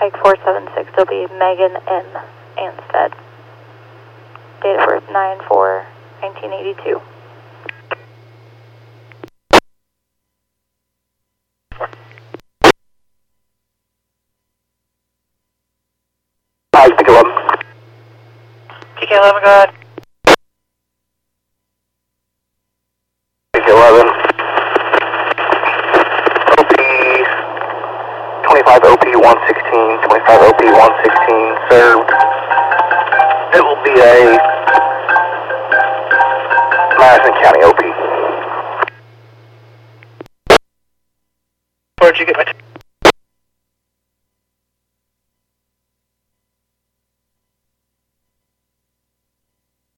Pike 476, it'll be Megan N. Anstead. Date of birth 9/4/1982. Hi, PK11. PK11, go ahead. PK11. OP 25 OP 116, 25 OP 116 served. It will be a Madison County OP.